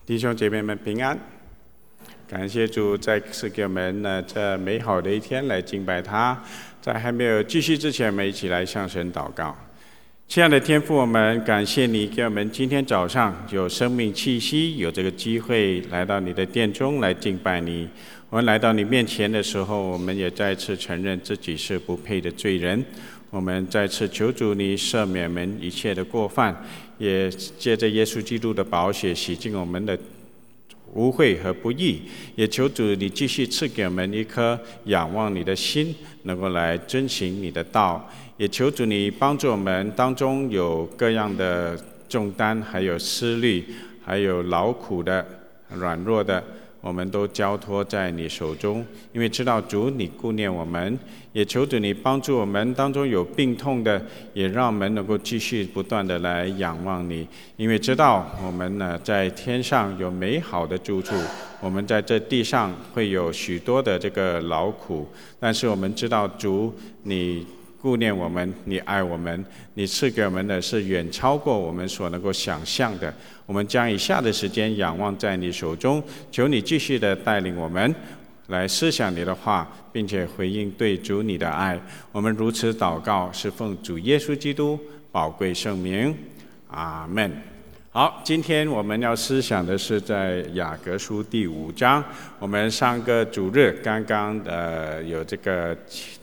弟兄姐妹们平安，感谢主再次给我们这美好的一天来敬拜他。在还没有继续之前，我们一起来向神祷告。亲爱的天父，我们感谢你给我们今天早上有生命气息，有这个机会来到你的殿中来敬拜你。我们来到你面前的时候，我们也再次承认自己是不配的罪人。我们再次求主你赦免我们一切的过犯，也借着耶稣基督的宝血洗净我们的污秽和不义，也求主你继续赐给我们一颗仰望你的心，能够来遵行你的道。也求主你帮助我们当中有各样的重担，还有思虑，还有劳苦的、软弱的，我们都交托在你手中，因为知道主你顾念我们。也求主你帮助我们当中有病痛的，也让我们能够继续不断的来仰望你，因为知道我们在天上有美好的住处，我们在这地上会有许多的这个劳苦，但是我们知道主你顾念我们，你爱我们，你赐给我们的是远超过我们所能够想象的。我们将以下的时间仰望在你手中，求你继续的带领我们来思想你的话，并且回应对主你的爱。我们如此祷告，是奉主耶稣基督宝贵圣名，阿们。好，今天我们要思想的是在雅各书第5章。我们上个主日刚刚有这个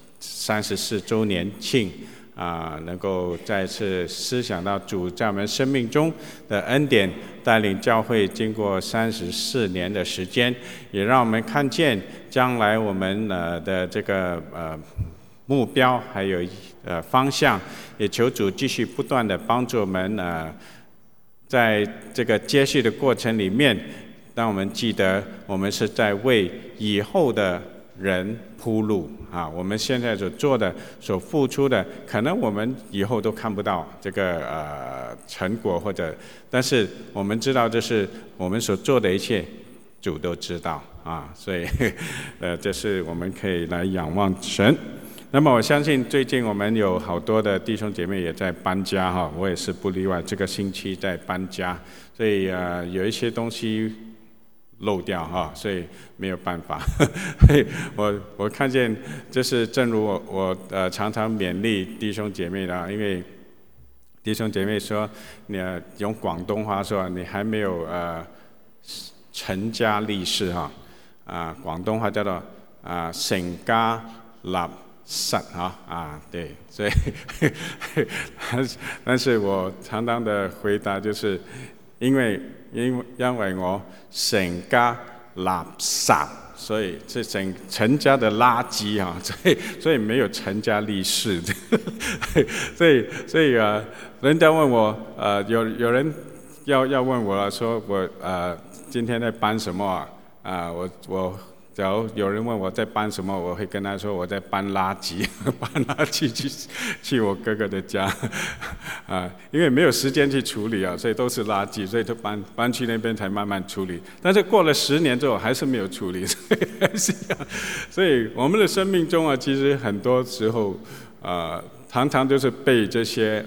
34周年庆能够再次思想到主在我们生命中的恩典，带领教会经过34年的时间，也让我们看见将来我们的这个目标还有方向，也求主继续不断的帮助我们在这个接续的过程里面，让我们记得我们是在为以后的人铺路我们现在所做的、所付出的，可能我们以后都看不到这个成果，但是我们知道这是我们所做的一切，主都知道所以这是我们可以来仰望神。那么我相信最近我们有好多的弟兄姐妹也在搬家我也是不例外，这个星期在搬家，所以有一些东西漏掉所以没有办法。我看见就是正如我常常勉励弟兄姐妹的，因为弟兄姐妹说你用广东话说你还没有成家立室广东话叫做成家立室对，所以但是我常常的回答就是因为我成家垃圾，所以是成家的垃圾所以没有成家立室。所以人家问我有人要问我了，说我今天在搬什么我假如有人问我在搬什么，我会跟他说我在搬垃圾，搬垃圾去我哥哥的家因为没有时间去处理所以都是垃圾，所以就搬去那边才慢慢处理。但是过了10年之后还是没有处理，所以我们的生命中其实很多时候常常就是被这些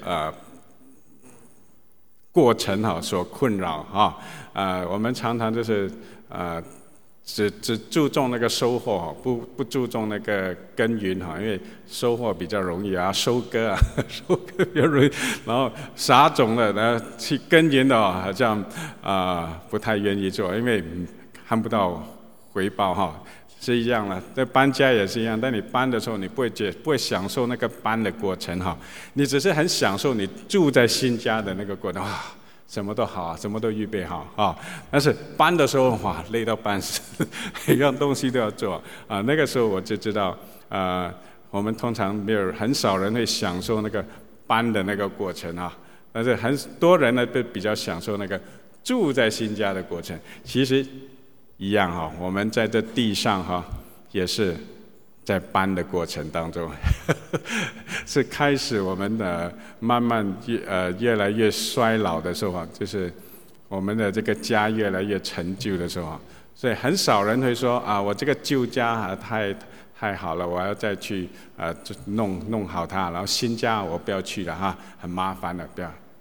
过程所困扰我们常常就是只注重那个收获不注重那个耕耘因为收获比较容易收割比较容易，然后撒种了去耕耘的好像不太愿意做，因为看不到回报是一样的。在搬家也是一样，当你搬的时候，你不会享受那个搬的过程你只是很享受你住在新家的那个过程什么都好什么都预备好但是搬的时候累到半死，每样东西都要做那个时候我就知道我们通常很少人会享受那个搬的那个过程但是很多人呢都比较享受那个住在新家的过程。其实一样我们在这地上也是在搬的过程当中是开始我们慢慢越来越衰老的时候就是我们的这个家越来越陈旧的时候所以很少人会说我这个旧家太好了，我要再去弄好它，然后新家我不要去了很麻烦了，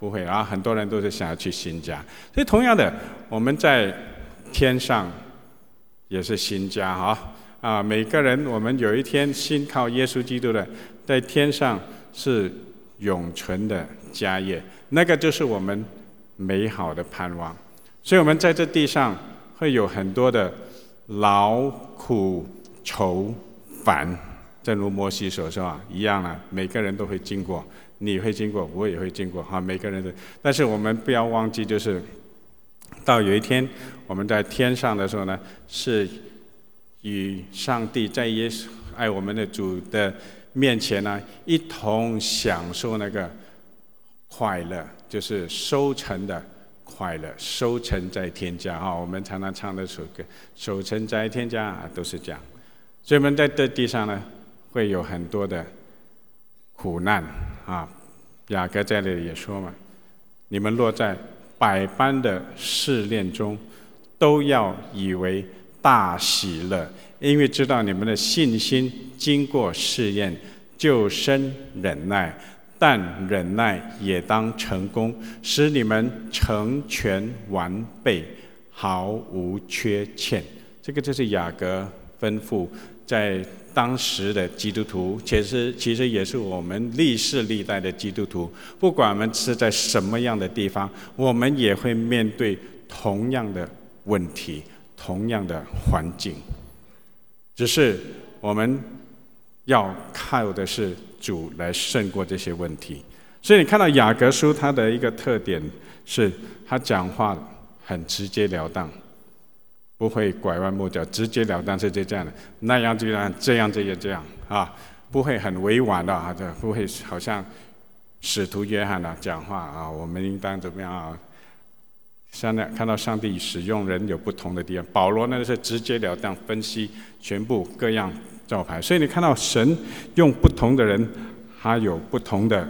不会啊，很多人都是想要去新家。所以同样的，我们在天上也是新家每个人我们有一天信靠耶稣基督的，在天上是永存的家业，那个就是我们美好的盼望。所以我们在这地上会有很多的劳苦愁烦，正如摩西所说一样每个人都会经过，你会经过，我也会经过每个人都。但是我们不要忘记，就是到有一天我们在天上的时候呢，是与上帝在耶稣爱我们的主的面前呢，一同享受那个快乐，就是收成的快乐，收成在天家我们常常唱的首歌，收成在天家都是这样。所以我们在这地上呢，会有很多的苦难雅各在这里也说嘛，你们落在百般的试炼中，都要以为大喜乐，因为知道你们的信心经过试验，就生忍耐。但忍耐也当成功，使你们成全完备，毫无缺欠。这个就是雅各吩咐在当时的基督徒，其实也是我们历世历代的基督徒，不管我们是在什么样的地方，我们也会面对同样的问题，同样的环境，只是我们要靠的是主来胜过这些问题。所以你看到雅各书它的一个特点是，他讲话很直截了当，不会拐弯抹角，直截了当是这样的，那样就这样不会很委婉的不会好像使徒约翰讲话我们应当怎么样现在看到上帝使用人有不同的地方，保罗呢是直截了当分析全部各样照牌。所以你看到神用不同的人，他有不同的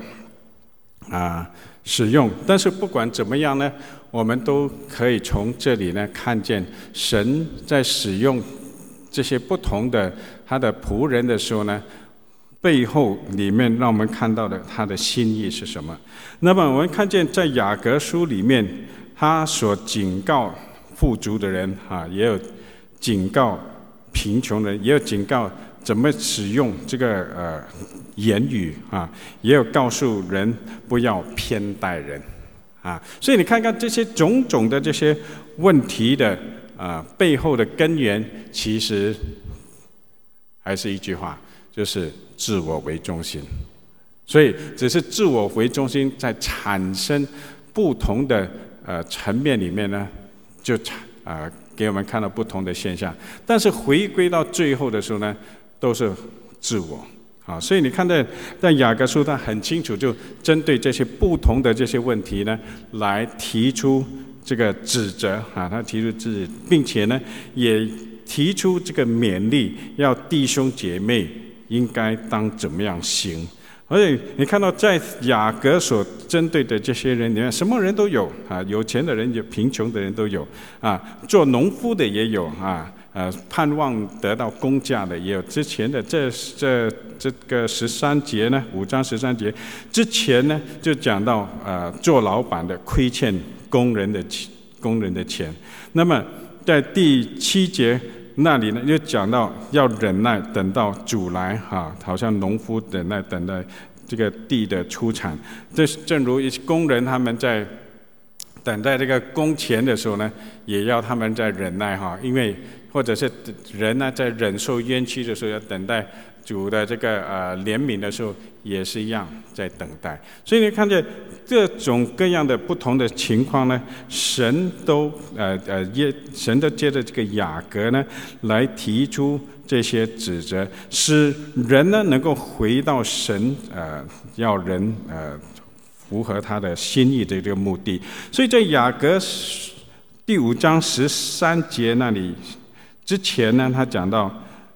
使用。但是不管怎么样呢，我们都可以从这里呢看见神在使用这些不同的他的仆人的时候呢，背后里面让我们看到的他的心意是什么。那么我们看见在雅各书里面，他所警告富足的人也有警告贫穷人，也有警告怎么使用这个言语也有告诉人不要偏待人所以你看看这些种种的这些问题的背后的根源，其实还是一句话，就是自我为中心。所以只是自我为中心在产生不同的层面里面呢，就给我们看到不同的现象。但是回归到最后的时候呢，都是自我所以你看在雅各书，他很清楚就针对这些不同的这些问题呢，来提出这个指责他提出指责，并且呢也提出这个勉励，要弟兄姐妹应该当怎么样行。而且你看到在雅各所针对的这些人里面，什么人都有有钱的人有，贫穷的人都有做农夫的也有盼望得到工价的也有。之前的这个13节呢，5章13节之前呢，就讲到做老板的亏欠工人的钱。那么在第7节那里呢，又讲到要忍耐，等到主来好像农夫忍耐等待这个地的出产。这正如工人他们在等待这个工钱的时候呢，也要他们在忍耐因为或者是人呢在忍受冤屈的时候，要等待主的这个怜悯的时候，也是一样在等待。所以你看见各种各样的不同的情况呢，神都借着这个雅各呢来提出这些指责，使人呢能够回到神要人符合他的心意的这个目的。所以在雅各第5章13节那里之前呢，他讲到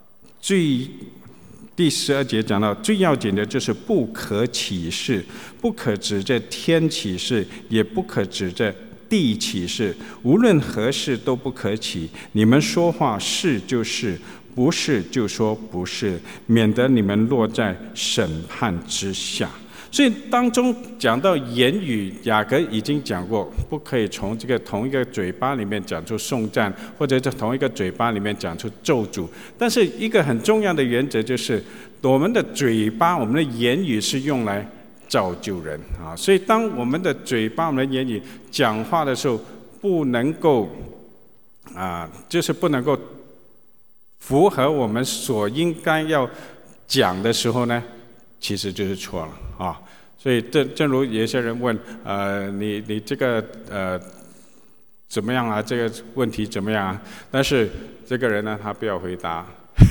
第12节讲到最要紧的就是不可起誓，不可指着天起誓，也不可指着地起誓，无论何事都不可起。你们说话是就是，不是就说不是，免得你们落在审判之下。 所以当中讲到言语，雅各已经讲过，不可以从这个同一个嘴巴里面讲出颂赞，或者在同一个嘴巴里面讲出咒诅。但是一个很重要的原则就是，我们的嘴巴，我们的言语是用来造就人啊。所以当我们的嘴巴、我们的言语讲话的时候，不能够就是不能够符合我们所应该要讲的时候呢，其实就是错了啊。所以正如有些人问，你这个怎么样啊？这个问题怎么样啊？但是这个人呢，他不要回答，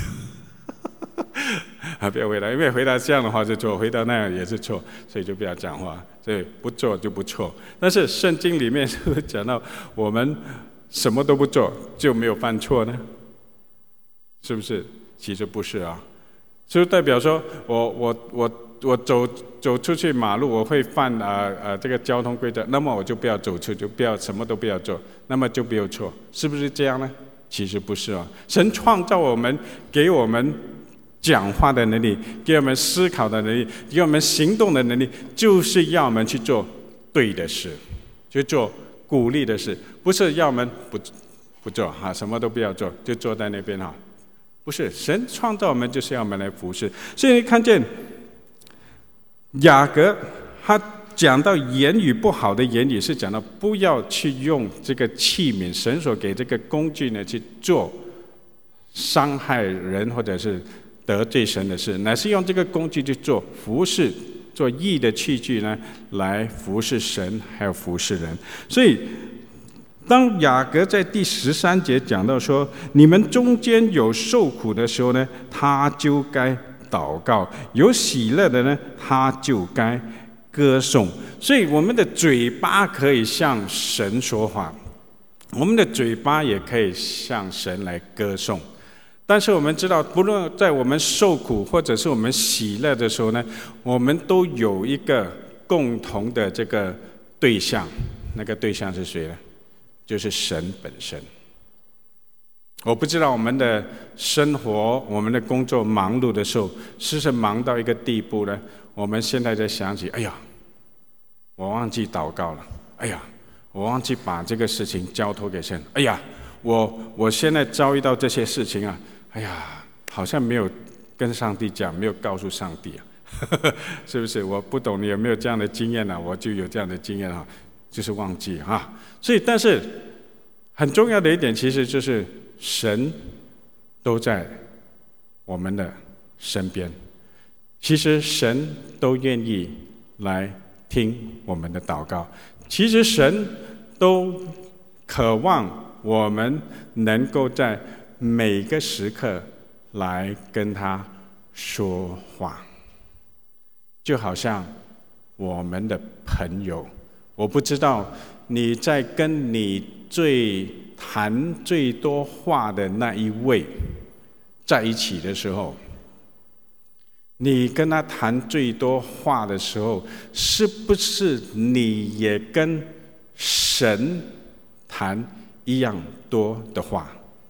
不要回答，因为回答这样的话就错，回答那样也是错，所以就不要讲话。所以不做就不错。但是圣经里面是不是讲到我们什么都不做就没有犯错呢？是不是？其实不是啊。就代表说我走出去马路，我会犯这个交通规则，那么我就不要走出，就不要什么都不要做，那么就没有错，是不是这样呢？其实不是啊。神创造我们，给我们讲话的能力，给我们思考的能力，给我们行动的能力，就是要我们去做对的事，去做鼓励的事，不是要我们不做哈，什么都不要做，就坐在那边哈。不是，神创造我们就是要我们来服侍。所以你看见雅各他讲到言语不好的言语，是讲到不要去用这个器皿，神所给这个工具呢去做伤害人或者是得罪神的事，乃是用这个工具去做服侍，做义的器具呢，来服侍神还有服侍人。所以当雅各在第13节讲到说，你们中间有受苦的时候呢，他就该祷告；有喜乐的呢，他就该歌颂。所以我们的嘴巴可以向神说话，我们的嘴巴也可以向神来歌颂。但是我们知道，不论在我们受苦或者是我们喜乐的时候呢，我们都有一个共同的这个对象，那个对象是谁呢？就是神本身。我不知道我们的生活、我们的工作忙碌的时候，是不是忙到一个地步呢？我们现在在想起，哎呀，我忘记祷告了，哎呀，我忘记把这个事情交托给神，哎呀，我现在遭遇到这些事情啊，哎呀，好像没有跟上帝讲，没有告诉上帝啊，是不是？我不懂你有没有这样的经验呢？我就有这样的经验啊。就是忘记哈，所以但是很重要的一点，其实就是神都在我们的身边。其实神都愿意来听我们的祷告，其实神都渴望我们能够在每个时刻来跟他说话，就好像我们的朋友。我不知道你在跟你谈最多话的那一位在一起的时候，你跟他谈最多话的时候，是不是你也跟神谈一样多的话？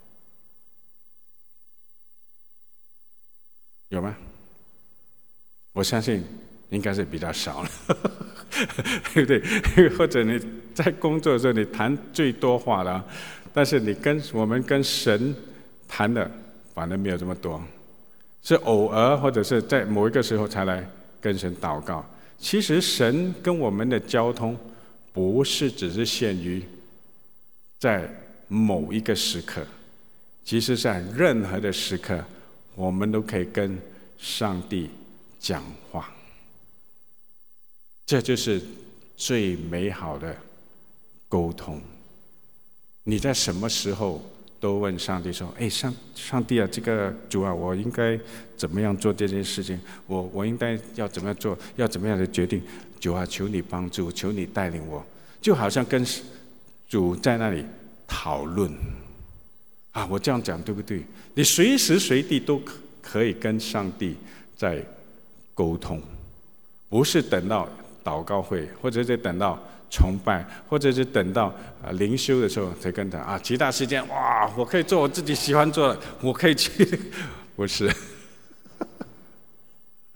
有吗？我相信应该是比较少了。对不对？或者你在工作的时候，你谈最多话了，但是我们跟神谈的反而没有这么多，是偶尔或者是在某一个时候才来跟神祷告。其实神跟我们的交通不是只是限于在某一个时刻，其实在任何的时刻，我们都可以跟上帝讲话。这就是最美好的沟通。你在什么时候都问上帝说：“哎，上帝啊，这个主啊，我应该怎么样做这件事情？我应该要怎么样做？要怎么样的决定？主啊，求你帮助，求你带领我。”就好像跟主在那里讨论啊，我这样讲对不对？你随时随地都可以跟上帝在沟通，不是等到祷告会，或者是等到崇拜，或者是等到灵修的时候才跟他啊。其他时间哇，我可以做我自己喜欢做的，我可以去，不是。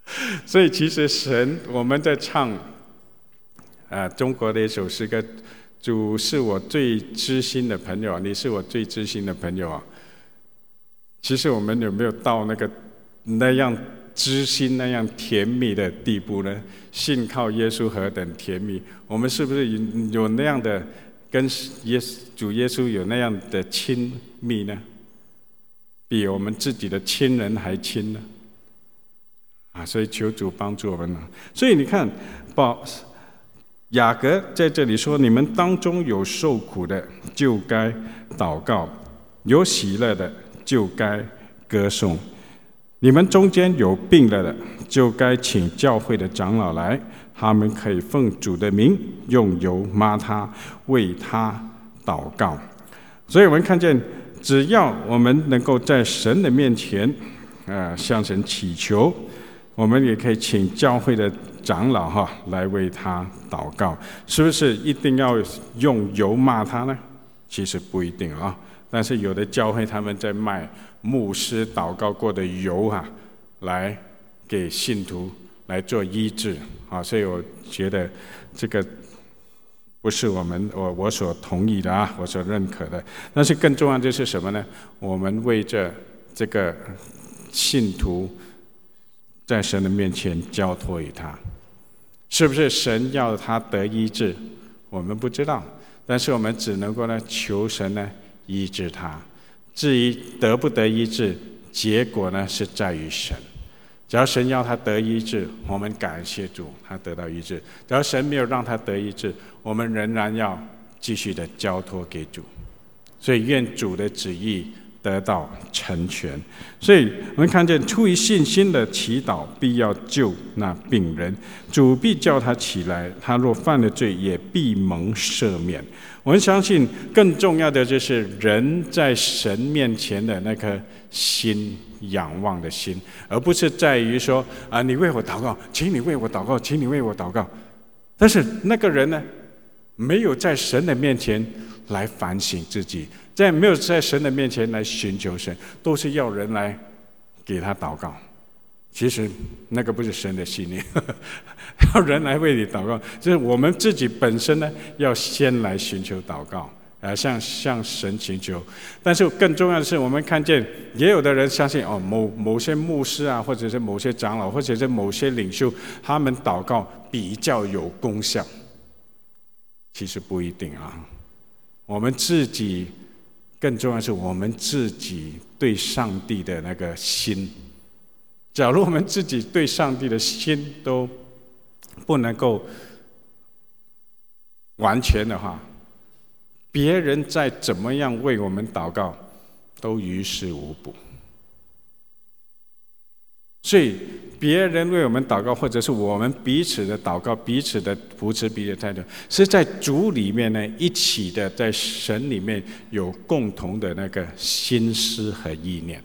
所以其实神，我们在唱中国的一首诗歌，主是我最知心的朋友，你是我最知心的朋友啊。其实我们有没有到那样知心、那样甜蜜的地步呢？信靠耶稣何等甜蜜！我们是不是有那样的跟主耶稣有那样的亲密呢？比我们自己的亲人还亲呢？所以求主帮助我们了。所以你看，雅各在这里说：你们当中有受苦的，就该祷告；有喜乐的，就该歌颂；你们中间有病了的，就该请教会的长老来，他们可以奉主的名用油抹他，为他祷告。所以我们看见，只要我们能够在神的面前向神祈求，我们也可以请教会的长老来为他祷告。是不是一定要用油骂他呢？其实不一定啊。但是有的教会他们在卖牧师祷告过的油来给信徒来做医治所以我觉得这个不是我所同意的我所认可的。但是更重要的是什么呢？我们为着这个信徒在神的面前交托于他，是不是神要他得医治？我们不知道，但是我们只能够求神医治他。至于得不得医治，结果是在于神。只要神要他得医治，我们感谢主，他得到医治；只要神没有让他得医治，我们仍然要继续的交托给主。所以愿主的旨意得到成全。所以我们看见，出于信心的祈祷必要救那病人，主必叫他起来，他若犯了罪，也必蒙赦免。我们相信更重要的就是人在神面前的那颗心，仰望的心，而不是在于说你为我祷告，请你为我祷告，请你为我祷告。但是那个人呢，没有在神的面前来反省自己，没有在神的面前来寻求神，都是要人来给他祷告。其实那个不是神的心意，要人来为你祷告，就是我们自己本身要先来寻求祷告，向神寻求。但是更重要的是，我们看见也有的人相信某些牧师或者是某些长老，或者是某些领袖，他们祷告比较有功效。其实不一定我们自己更重要的是我们自己对上帝的那个心。假如我们自己对上帝的心都不能够完全的话，别人再怎么样为我们祷告都于事无补。所以别人为我们祷告，或者是我们彼此的祷告，彼此的扶持，彼此的态度，是在主里面一起的，在神里面有共同的那个心思和意念。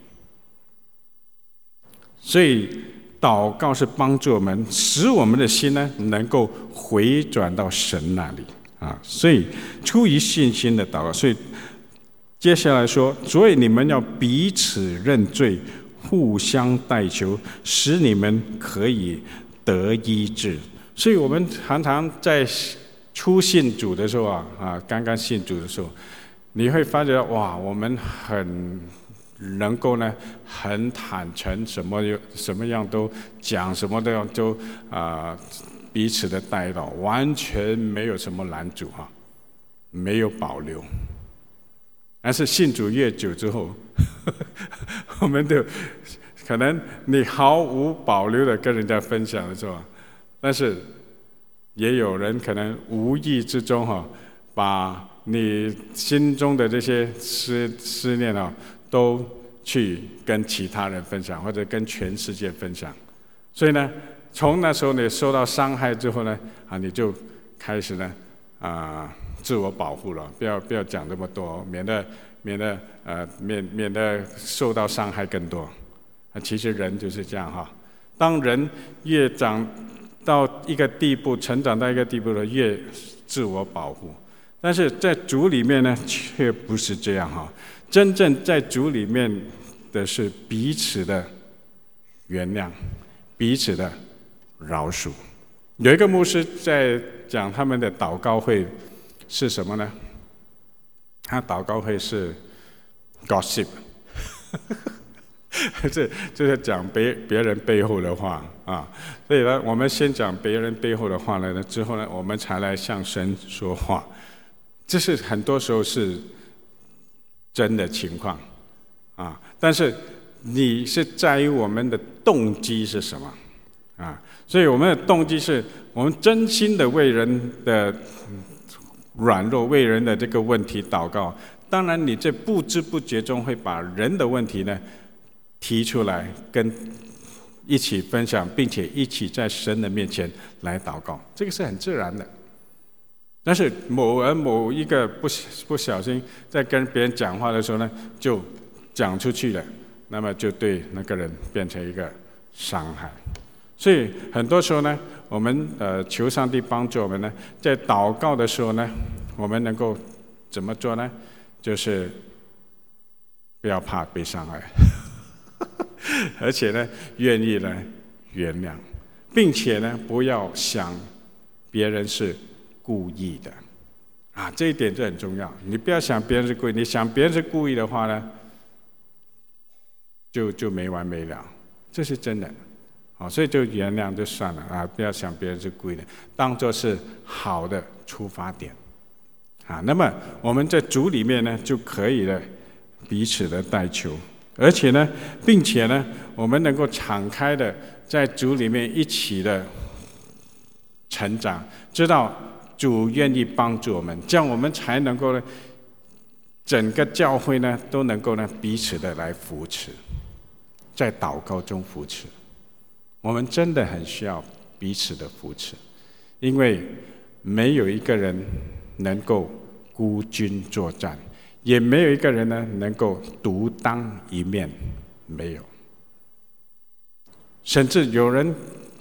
所以祷告是帮助我们，使我们的心能够回转到神那里所以出于信心的祷告。所以接下来说，所以你们要彼此认罪，互相代求，使你们可以得医治。所以我们常常在初信主的时候刚刚信主的时候，你会发觉我们很能够很坦诚，什么样都讲，什么都彼此的代祷，完全没有什么拦阻没有保留。但是信主越久之后，我们就可能你毫无保留的跟人家分享的时候，但是也有人可能无意之中把你心中的这些思念都去跟其他人分享，或者跟全世界分享。所以从那时候你受到伤害之后你就开始自我保护了，不要讲这么多，免得受到伤害更多。其实人就是这样当人越长到一个地步，成长到一个地步了，越自我保护。但是在主里面却不是这样真正在主里面的是彼此的原谅，彼此的饶恕。有一个牧师在讲他们的祷告会是什么呢？他祷告会是 gossip， 就是讲别人背后的话啊。所以呢，我们先讲别人背后的话了，之后呢，我们才来向神说话。这是很多时候是真的情况啊，但是你是在于我们的动机是什么啊？所以我们的动机是我们真心的为人的软弱、为人的这个问题祷告。当然，你在不知不觉中会把人的问题呢提出来，跟一起分享，并且一起在神的面前来祷告，这个是很自然的。但是某一个不小心在跟别人讲话的时候呢，就讲出去了，那么就对那个人变成一个伤害。所以很多时候呢，我们求上帝帮助我们呢，在祷告的时候呢，我们能够怎么做呢？就是不要怕被伤害，而且呢，愿意呢原谅，并且呢，不要想别人是故意的啊，这一点就很重要。你不要想别人是故意，你想别人是故意的话呢，就没完没了，这是真的。好，所以就原谅就算了啊，不要想别人是故意的，当作是好的出发点啊。那么我们在主里面呢，就可以了彼此的代求，而且呢，并且呢，我们能够敞开的在主里面一起的成长，知道主愿意帮助我们，这样我们才能够呢，整个教会呢都能够呢彼此的来扶持，在祷告中扶持。我们真的很需要彼此的扶持，因为没有一个人能够孤军作战，也没有一个人呢能够独当一面，没有。甚至有人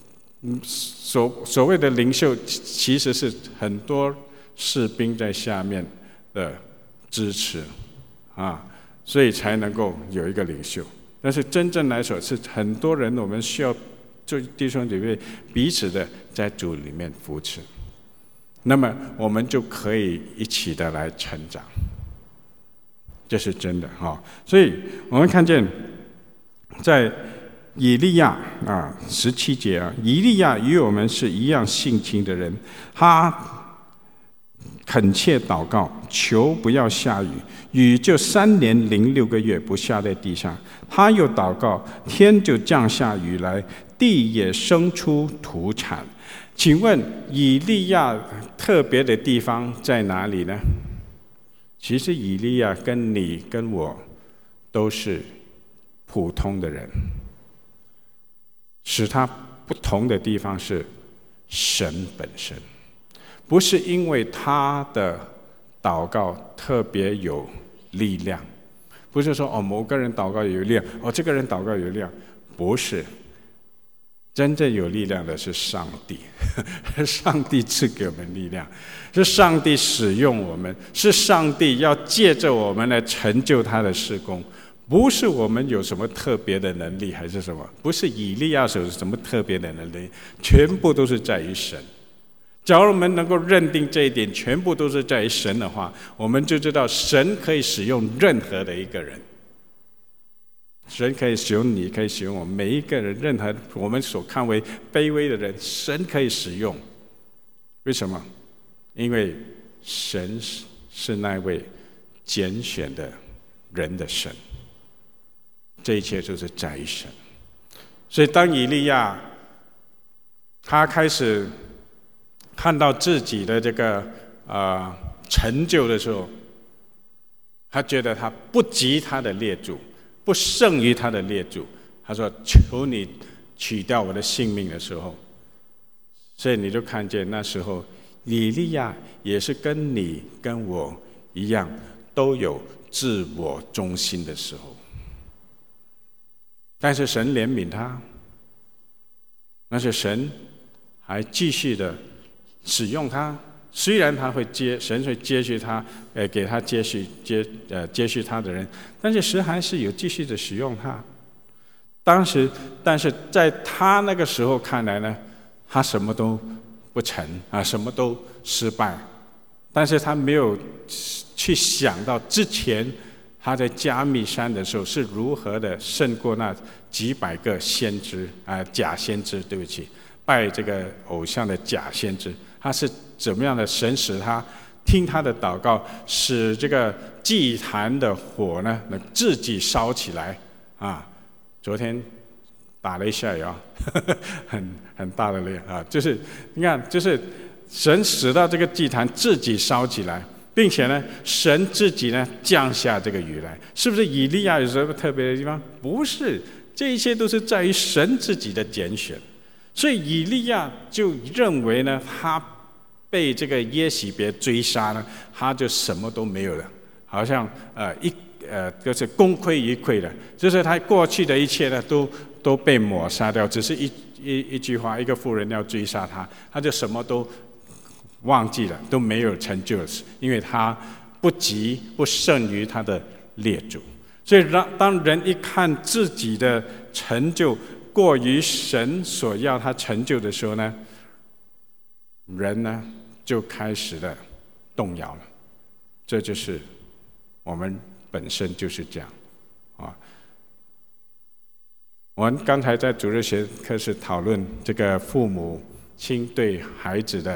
所谓的领袖，其实是很多士兵在下面的支持啊，所以才能够有一个领袖。但是真正来说，是很多人我们需要做弟兄姐妹彼此的在主里面扶持，那么我们就可以一起的来成长，这是真的哈。所以我们看见在以利亚啊17节啊，以利亚与我们是一样性情的人，他恳切祷告，求不要下雨，雨就3年06个月不下在地上。他又祷告，天就降下雨来，地也生出土产。请问以利亚特别的地方在哪里呢？其实以利亚跟你跟我都是普通的人，使他不同的地方是神本身，不是因为他的祷告特别有力量，不是说某个人祷告有力量，这个人祷告有力量，不是。真正有力量的是上帝，上帝赐给我们力量，是上帝使用我们，是上帝要借着我们来成就他的事工，不是我们有什么特别的能力还是什么，不是以利亚有什么特别的能力，全部都是在于神。假如我们能够认定这一点，全部都是在于神的话，我们就知道神可以使用任何的一个人。神可以使用你，可以使用我们每一个人，任何我们所看为卑微的人，神可以使用。为什么？因为神是那位拣选的人的神，这一切就是在于神。所以当以利亚他开始看到自己的这个成就的时候，他觉得他不及他的列祖，不胜于他的列祖，他说：“求你取掉我的性命”的时候，所以你就看见那时候以利亚也是跟你跟我一样，都有自我中心的时候，但是神怜悯他，但是神还继续的使用他。虽然他会神会接续他，给他接续他的人，但是神还是有继续的使用他。但是在他那个时候看来呢， 他什么都不成什么都失败，但是他没有去想到之前他在加密山的时候是如何的胜过那几百个先知假先知，对不起，拜这个偶像的假先知，他是怎么样的神使他听他的祷告，使这个祭坛的火呢能自己烧起来昨天打了一下呀，很大的雷就是你看，就是神使到这个祭坛自己烧起来，并且呢，神自己呢降下这个雨来，是不是以利亚有什么特别的地方？不是，这一切都是在于神自己的拣选。所以以利亚就认为呢，他被这个耶洗别追杀呢，他就什么都没有了，好像就是功亏一篑的，就是他过去的一切呢都被抹杀掉，只是一句话，一个妇人要追杀他，他就什么都忘记了，都没有成就了，因为他不胜于他的列祖。所以当人一看自己的成就过于神所要他成就的时候呢，人呢就开始了动摇了。这就是我们本身就是这样我们刚才在主日学课是讨论这个父母亲对孩子的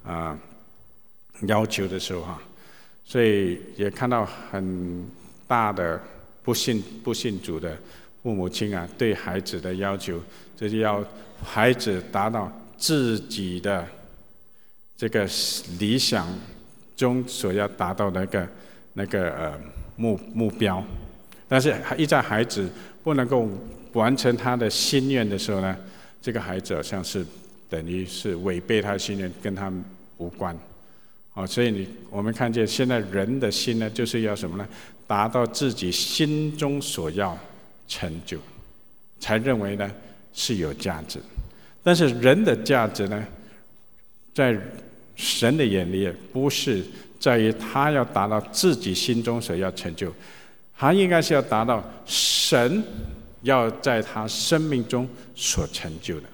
要求的时候所以也看到很大的不信主的父母亲对孩子的要求，就是要孩子达到自己的这个理想中所要达到的那个目标，但是一在孩子不能够完成他的心愿的时候呢，这个孩子好像是等于是违背他的心愿，跟他无关所以我们看见现在人的心呢，就是要什么呢？达到自己心中所要成就，才认为呢是有价值。但是人的价值呢，在神的眼里不是在于他要达到自己心中所要成就，他应该是要达到神要在他生命中所成就的。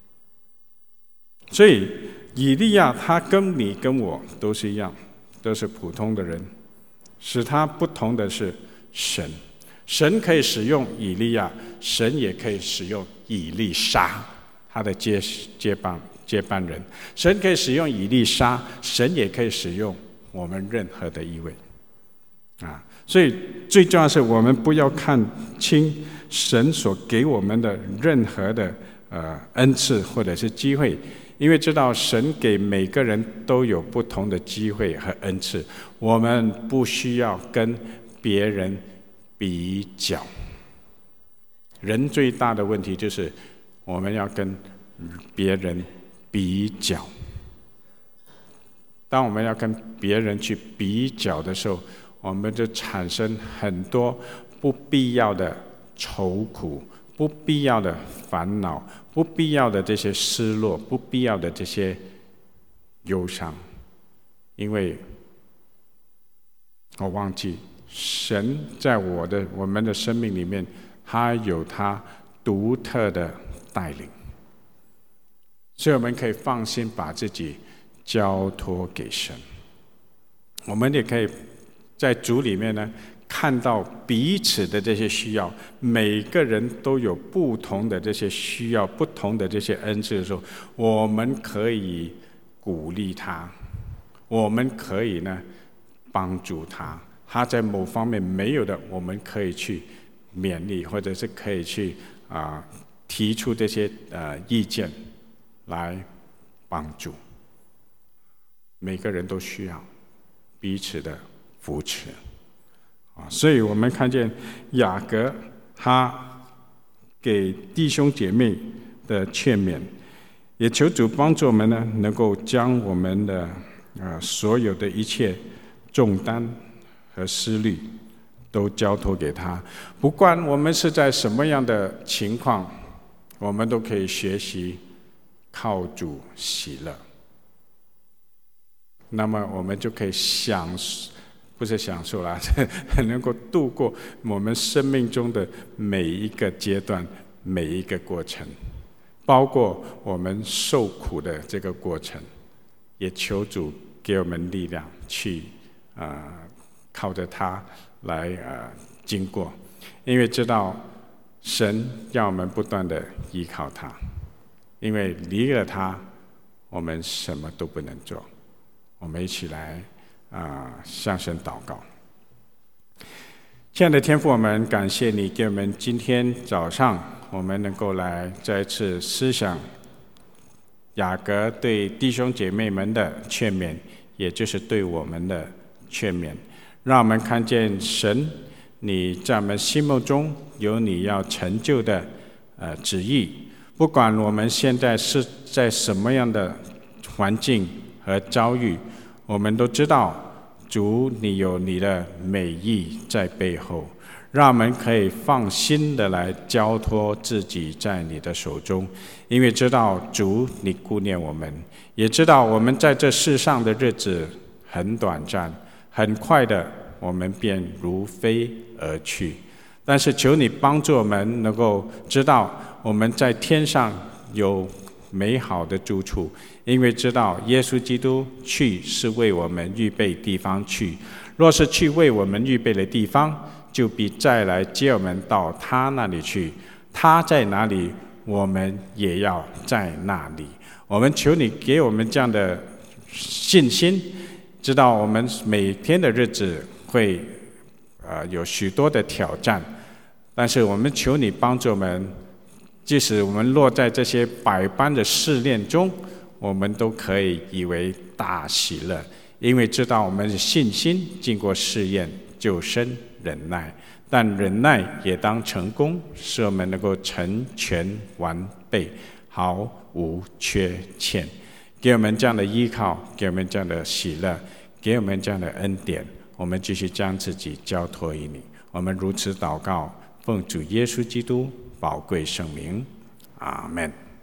所以以利亚他跟你跟我都是一样，都是普通的人，使他不同的是神。神可以使用以利亚，神也可以使用以利沙，他的接班人。神可以使用以利沙，神也可以使用我们任何的一位所以最重要的是我们不要看轻神所给我们的任何的恩赐或者是机会，因为知道神给每个人都有不同的机会和恩赐，我们不需要跟别人比较。人最大的问题就是我们要跟别人比较。当我们要跟别人去比较的时候，我们就产生很多不必要的愁苦，不必要的烦恼，不必要的这些失落，不必要的这些忧伤。因为我忘记神在我们的生命里面，他有他独特的带领，所以我们可以放心把自己交托给神。我们也可以在主里面呢，看到彼此的这些需要，每个人都有不同的这些需要，不同的这些恩赐的时候，我们可以鼓励他，我们可以呢帮助他，他在某方面没有的，我们可以去勉励，或者是可以去提出这些意见来帮助。每个人都需要彼此的扶持所以我们看见雅各他给弟兄姐妹的劝勉，也求主帮助我们呢，能够将我们的所有的一切重担和思虑都交托给他。不管我们是在什么样的情况，我们都可以学习靠主喜乐。那么我们就可以不是享受啦，能够度过我们生命中的每一个阶段，每一个过程。 包括我们受苦的这个过程，也求主给我们力量去靠着他来经过，因为知道神要我们不断的依靠他，因为离了他我们什么都不能做。我们一起来向神祷告。亲爱的天父，我们感谢你给我们今天早上我们能够来再次思想雅各对弟兄姐妹们的劝勉，也就是对我们的劝勉，让我们看见神你在我们心目中有你要成就的旨意。不管我们现在是在什么样的环境和遭遇，我们都知道主你有你的美意在背后，让我们可以放心的来交托自己在你的手中，因为知道主你顾念我们，也知道我们在这世上的日子很短暂，很快的我们便如飞而去。但是求你帮助我们能够知道我们在天上有美好的住处，因为知道耶稣基督去是为我们预备地方去，若是去为我们预备的地方，就必再来接我们到他那里去，他在哪里我们也要在那里。我们求你给我们这样的信心，知道我们每天的日子会有许多的挑战，但是我们求你帮助我们，即使我们落在这些百般的试炼中，我们都可以以为大喜乐，因为知道我们的信心经过试验就生忍耐，但忍耐也当成功，使我们能够成全完备，毫无缺欠。给我们这样的依靠，给我们这样的喜乐，给我们这样的恩典，我们继续将自己交托于你。我们如此祷告，奉主耶稣基督宝贵圣名，阿们。